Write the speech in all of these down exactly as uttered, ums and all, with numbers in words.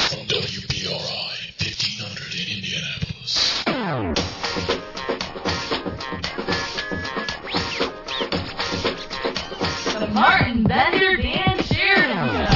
From W B R I, fifteen hundred in Indianapolis. The Martin Bender Dan Sheridan Show.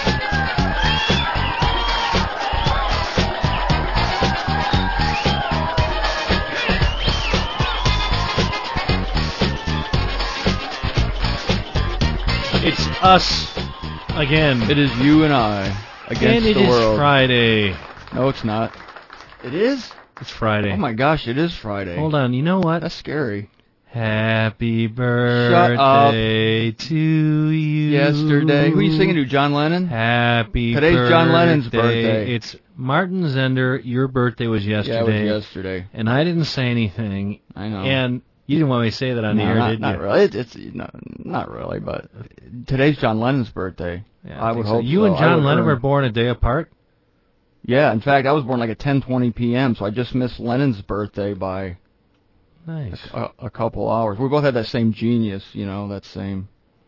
It's us again. It is you and I against and it the world. is Friday. No, it's not. It is? It's Friday. Oh my gosh, it is Friday. Hold on, you know what? That's scary. Happy birthday to you. Yesterday. Who are you singing to, John Lennon? Happy Today's birthday. John Lennon's birthday. It's Martin Zender. Your birthday was yesterday. Yeah, it was yesterday. And I didn't say anything. I know. And you didn't want me to say that on no, the air, not, did not you? really. It's, it's no, not really, but today's John Lennon's birthday. Yeah, I, I would so. hope You so. and John Lennon earn. were born a day apart? Yeah, in fact, I was born like at ten twenty p.m., so I just missed Lennon's birthday by Nice. a, a couple hours. We both had that same genius, you know, that same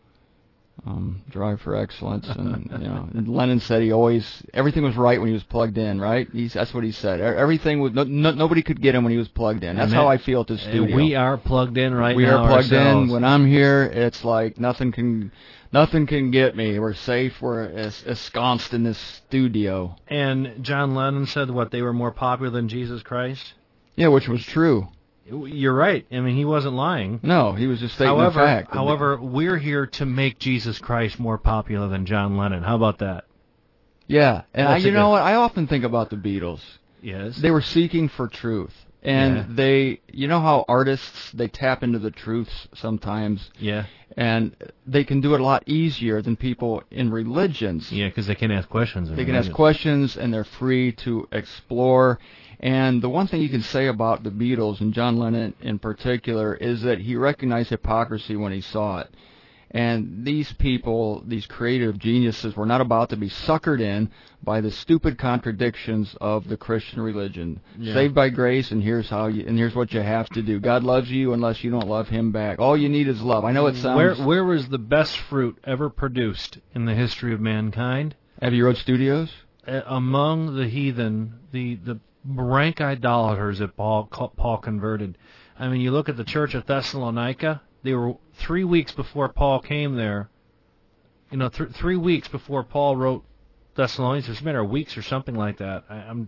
um, drive for excellence. And, you know, and Lennon said he always, everything was right when he was plugged in, right? He's, that's what he said. E- Everything was, no, no, nobody could get him when he was plugged in. That's And how that- I feel at the studio. We are plugged in right we now are plugged ourselves. in. When I'm here, it's like nothing can, nothing can get me. We're safe. We're es- ensconced in this studio. And John Lennon said, what, they were more popular than Jesus Christ? Yeah, which was true. You're right. I mean, he wasn't lying. No, he was just stating However, the fact. however, we're here to make Jesus Christ more popular than John Lennon. How about that? Yeah, and I, What's you it know good? what? I often think about the Beatles. Yes. They were seeking for truth. And Yeah. they, you know how artists, they tap into the truths sometimes, Yeah. and they can do it a lot easier than people in religions. Yeah, because they can ask questions. They can ask questions, and they're free to explore. And the one thing you can say about the Beatles, and John Lennon in particular, is that he recognized hypocrisy when he saw it. And these people, these creative geniuses, were not about to be suckered in by the stupid contradictions of the Christian religion. Yeah. Saved by grace, and here's how you, and here's what you have to do. God loves you unless you don't love Him back. All you need is love. I know it sounds. Where where was the best fruit ever produced in the history of mankind? Abbey Road Studios. Uh, among the heathen, the the rank idolaters that Paul Paul converted. I mean, you look at the church of Thessalonica. They were three weeks before Paul came there. You know, th- three weeks before Paul wrote Thessalonians. It's a matter of weeks or something like that. I, I'm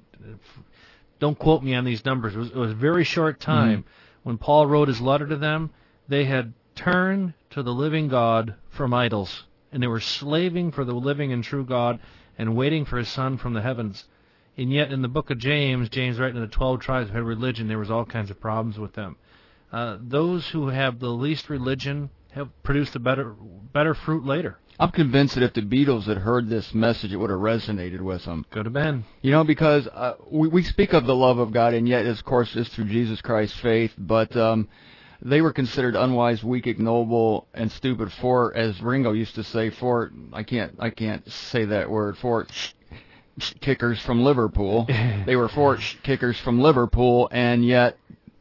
don't quote me on these numbers. It was, it was a very short time Mm-hmm. when Paul wrote his letter to them. They had turned to the living God from idols, and they were slaving for the living and true God and waiting for His Son from the heavens. And yet, in the book of James, James writing to the twelve tribes who had religion, there was all kinds of problems with them. Uh, those who have the least religion have produced a better better fruit later. I'm convinced that if the Beatles had heard this message, it would have resonated with them. Could have been. You know, because uh, we, we speak of the love of God, and yet, of course, it's through Jesus Christ's faith, but um, they were considered unwise, weak, ignoble, and stupid for, as Ringo used to say, for, I can't, I can't say that word, for kickers from Liverpool. They were for kickers from Liverpool, and yet,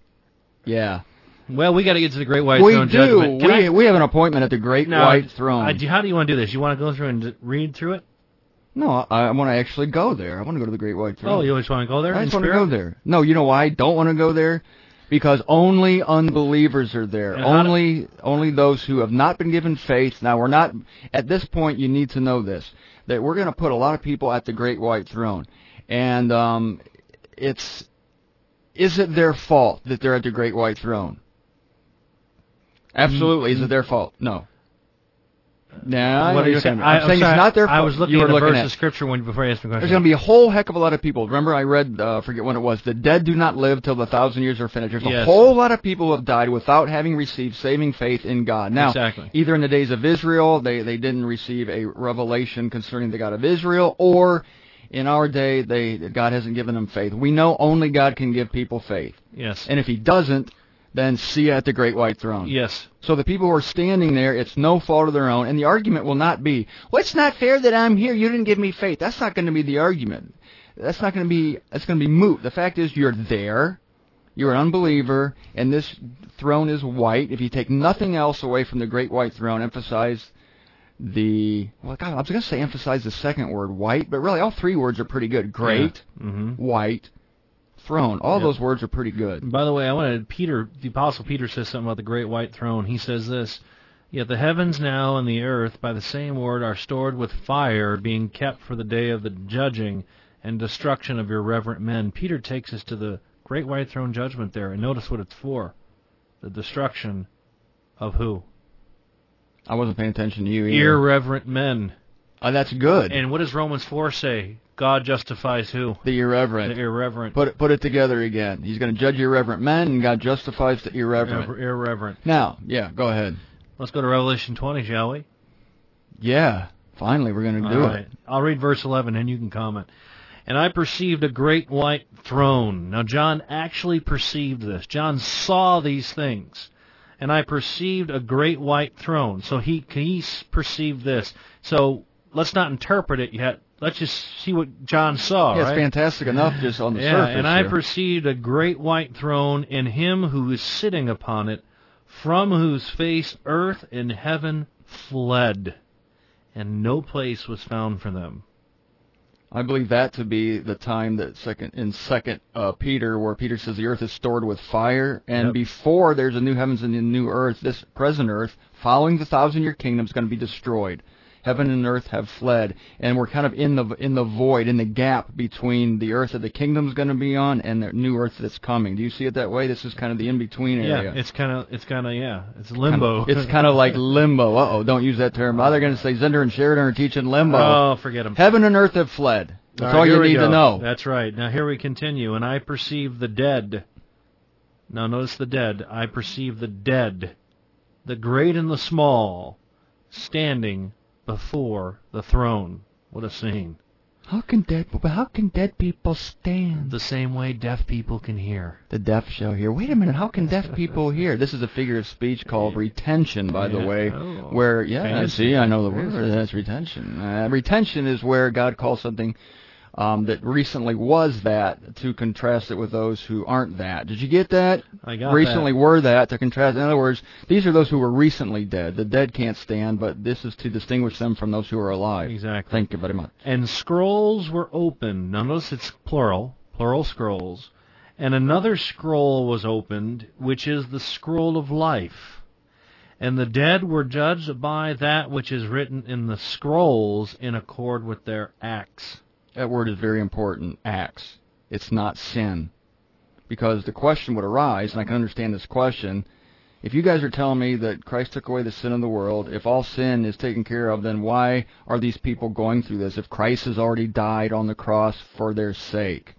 yeah. Well, we got to get to the Great White We Throne do. Judgment. Can We, I- we have an appointment at the Great Now, White Throne. I, how do you want to do this? You want to go through and d- read through it? No, I, I want to actually go there. I want to go to the Great White Throne. Oh, you always want to go there? I in just want to spirit? go there. No, you know why I don't want to go there? Because only unbelievers are there. And how do- Only only those who have not been given faith. Now, we're not, at this point, you need to know this, that we're going to put a lot of people at the Great White Throne. And um, it's, is it their fault that they're at the Great White Throne? Absolutely. Is it their fault? No. No, What are you you're saying? saying- I, I'm I'm saying sorry, it's not their fault. I was looking You were at a looking verse at- of Scripture when before you asked me a question. There's going to be a whole heck of a lot of people. Remember, I read, uh, forget when it was, the dead do not live till the thousand years are finished. There's a Yes. whole lot of people who have died without having received saving faith in God. Now, Exactly. either in the days of Israel, they, they didn't receive a revelation concerning the God of Israel, or in our day, they God hasn't given them faith. We know only God can give people faith. Yes. And if He doesn't, then see you at the Great White Throne. Yes. So the people who are standing there, it's no fault of their own, and the argument will not be, well, it's not fair that I'm here, you didn't give me faith. That's not going to be the argument. That's not going to be, that's going to be moot. The fact is, you're there, you're an unbeliever, and this throne is white. If you take nothing else away from the Great White Throne, emphasize the, well, God, I was going to say emphasize the second word, white, but really all three words are pretty good. Great, Yeah. Mm-hmm. white, throne. All Yep. those words are pretty good. By the way, I wanted Peter, the Apostle Peter says something about the great white throne. He says this, "Yet the heavens now and the earth by the same word are stored with fire, being kept for the day of the judging and destruction of your reverent men." Peter takes us to the great white throne judgment there, and notice what it's for. The destruction of who? I wasn't paying attention to you either. Irreverent men. Oh, that's good. And what does Romans four say? God justifies who? The irreverent. The irreverent. Put it, put it together again. He's going to judge irreverent men, and God justifies the irreverent. Ir- irreverent. Now, yeah, go ahead. Let's go to Revelation twenty, shall we? Yeah, finally, we're going to do All right. it. I'll read verse eleven, and you can comment. "And I perceived a great white throne." Now, John actually perceived this. John saw these things. "And I perceived a great white throne." So he, he perceived this. So let's not interpret it yet. Let's just see what John saw, Yeah, it's right? fantastic enough just on the yeah, surface. "And I here. perceived a great white throne, and him who is sitting upon it, from whose face earth and heaven fled, and no place was found for them." I believe that to be the time that second in Second uh, Peter, where Peter says the earth is stored with fire, and Yep. before there's a new heavens and a new earth, this present earth, following the thousand-year kingdom, is going to be destroyed. Heaven and earth have fled, and we're kind of in the in the void, in the gap between the earth that the kingdom's going to be on and the new earth that's coming. Do you see it that way? This is kind of the in-between area. Yeah, it's kind of, it's kind of, yeah, it's limbo. It's kind of like limbo. Uh-oh, don't use that term. Now they're going to say Zender and Sheridan are teaching limbo. Oh, forget them. Heaven and earth have fled. That's all, right, you here we need go. to know. That's right. Now here we continue. "And I perceive the dead." Now notice the dead. "I perceive the dead, the great and the small, standing before the throne." What a scene. How can dead how can dead people stand? The same way deaf people can hear. The deaf shall hear. Wait a minute, how can deaf people hear? This is a figure of speech called retention, by the Yeah. way, Oh. where, yeah, Fancy. see, I know the word, that's retention. Uh, retention is where God calls something um, that recently was that to contrast it with those who aren't that. Did you get that? I got recently that. were that to contrast. In other words, these are those who were recently dead. The dead can't stand, but this is to distinguish them from those who are alive. Exactly. Thank you very much. "And scrolls were opened." Now notice it's plural, plural scrolls. "And another scroll was opened, which is the scroll of life. And the dead were judged by that which is written in the scrolls in accord with their acts." That word is very important, acts. It's not sin. Because the question would arise, and I can understand this question, if you guys are telling me that Christ took away the sin of the world, if all sin is taken care of, then why are these people going through this if Christ has already died on the cross for their sake?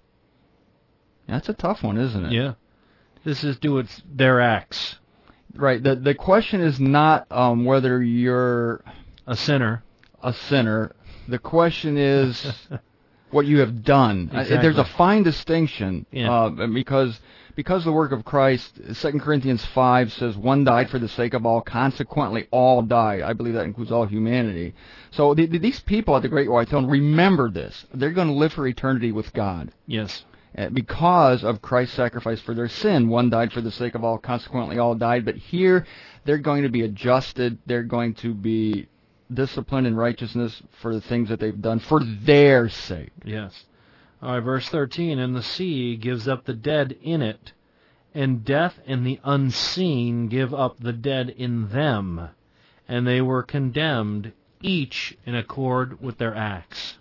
That's a tough one, isn't it? Yeah. This is due with their acts. Right. The the question is not um, whether you're A sinner. a sinner. The question is what you have done. Exactly. Uh, There's a fine distinction Yeah. uh, because because the work of Christ, Second Corinthians five says one died for the sake of all, consequently all died. I believe that includes all humanity. So the, the, these people at the Great White Throne, remember this. They're going to live for eternity with God. Yes. Uh, Because of Christ's sacrifice for their sin, one died for the sake of all, consequently all died. But here, they're going to be adjusted. They're going to be disciplined in righteousness for the things that they've done for their sake. Yes. All right, verse thirteen, "And the sea gives up the dead in it, and death and the unseen give up the dead in them, and they were condemned, each in accord with their acts."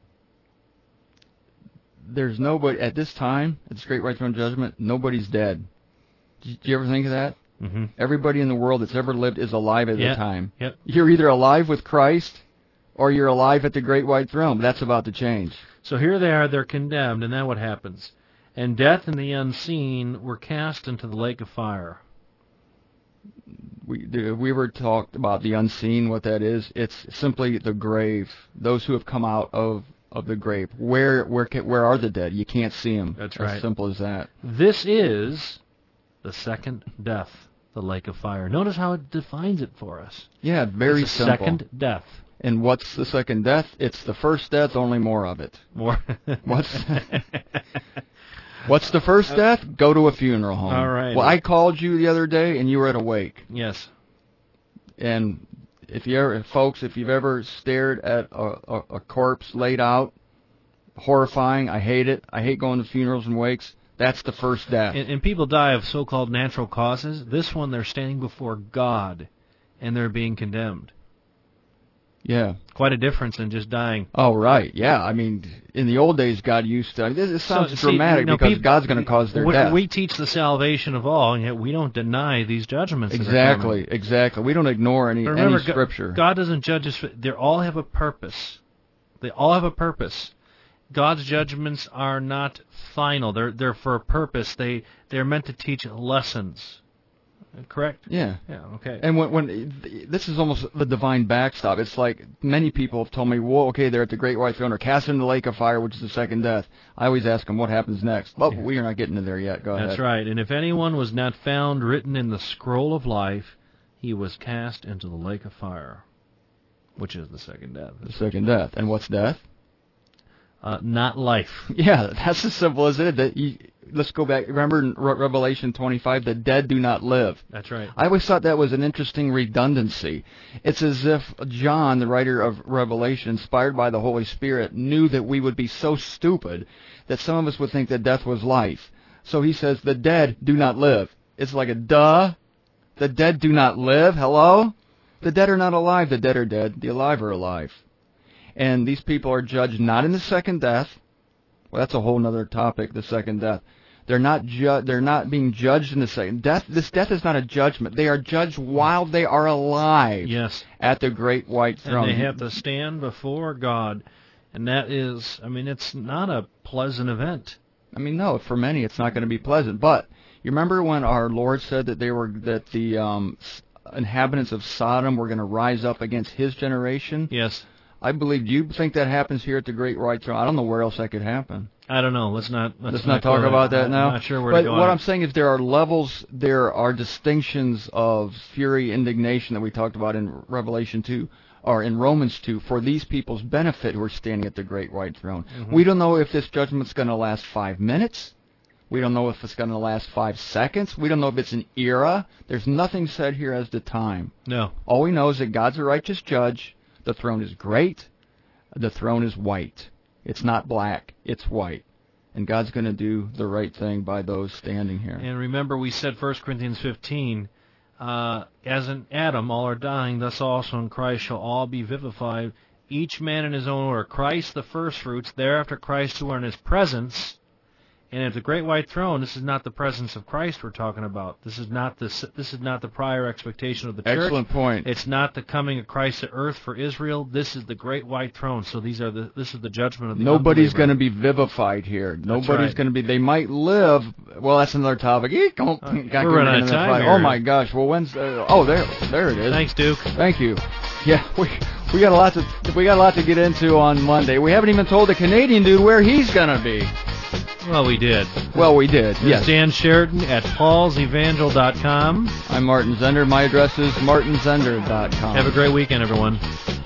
There's nobody, at this time, at this Great White Throne Judgment, nobody's dead. Did you ever think of that? Mm-hmm. Everybody in the world that's ever lived is alive at Yep. the time. Yep. You're either alive with Christ, or you're alive at the Great White Throne. But that's about to change. So here they are, they're condemned, and then what happens? "And death and the unseen were cast into the lake of fire." We we were talked about the unseen, what that is. It's simply the grave. Those who have come out of, of the grave. Where where ca- where are the dead? You can't see them. That's As right. simple as that. This is the second death, the lake of fire. Notice how it defines it for us. Yeah, very It's the simple. second death. And what's the second death? It's the first death, only more of it. More. What's What's the first death? Go to a funeral home. All right. Well, I called you the other day, and you were at a wake. Yes. And if you ever, folks, if you've ever stared at a, a, a corpse laid out, horrifying. I hate it. I hate going to funerals and wakes. That's the first death. And, and people die of so-called natural causes. This one, they're standing before God, and they're being condemned. Yeah. Quite a difference than just dying. Oh, right. Yeah. I mean, in the old days, God used to. This, this sounds So, see, dramatic you know, because people- God's going to cause their we, death. We teach the salvation of all, and yet we don't deny these judgments. that are Exactly. coming. Exactly. We don't ignore any, But remember, any Go- scripture. God doesn't judge us. For, they all have a purpose. They all have a purpose. God's judgments are not final. They're they're for a purpose. They they're meant to teach lessons. Correct? Yeah. Yeah. Okay. And when, when this is almost the divine backstop. It's like many people have told me, "Well, okay, they're at the great white throne, or cast into the lake of fire, which is the second death." I always ask them, "What happens next?" But Yeah. we are not getting to there yet. Go ahead. That's right. And if anyone was not found written in the scroll of life, he was cast into the lake of fire, which is the second death. The second death. And what's death? Uh, not life. Yeah, that's as simple as it. That you, let's go back. Remember in Re- Revelation twenty-five, the dead do not live. That's right. I always thought that was an interesting redundancy. It's as if John, the writer of Revelation, inspired by the Holy Spirit, knew that we would be so stupid that some of us would think that death was life. So he says, the dead do not live. It's like a duh. The dead do not live. Hello? The dead are not alive. The dead are dead. The alive are alive. And these people are judged not in the second death. Well, that's a whole other topic, the second death. They're not ju- They're not being judged in the second death. This death is not a judgment. They are judged while they are alive. Yes. At the great white throne. And they have to stand before God. And that is, I mean, it's not a pleasant event. I mean, no, for many it's not going to be pleasant. But you remember when our Lord said that they were that the um, inhabitants of Sodom were going to rise up against His generation? Yes. I believe. Do you think that happens here at the great white throne? I don't know where else that could happen. I don't know. Let's not. Let's, Let's not talk go about there. that now. I'm not sure where but to go. what on I'm it. saying is there are levels, there are distinctions of fury, indignation that we talked about in Revelation two, or in Romans two, for these people's benefit who are standing at the great white throne. Mm-hmm. We don't know if this judgment's going to last five minutes. We don't know if it's going to last five seconds. We don't know if it's an era. There's nothing said here as to time. No. All we know is that God's a righteous judge. The throne is great. The throne is white. It's not black. It's white. And God's going to do the right thing by those standing here. And remember, we said First Corinthians fifteen, uh, as in Adam all are dying, thus also in Christ shall all be vivified, each man in his own order. Christ the firstfruits, thereafter Christ who are in His presence. And at the great white throne, this is not the presence of Christ we're talking about. This is not the this is not the prior expectation of the church. Excellent point. It's not the coming of Christ to earth for Israel. This is the great white throne. So these are the this is the judgment of the Nobody's unbeliever. going to be vivified here. Nobody's right. going to be. They might live. Well, that's another topic. Eek, don't- Uh, got we're to running get out of into time that. here. Oh my gosh. Well, when's? Uh, oh, there, there it is. Thanks, Duke. Thank you. Yeah, we we got a lot to we got a lot to get into on Monday. We haven't even told the Canadian dude where he's going to be. Well, we did. Well, we did. This Yes. is Dan Sheridan at pauls evangel dot com. I'm Martin Zender. My address is martin zender dot com. Have a great weekend, everyone.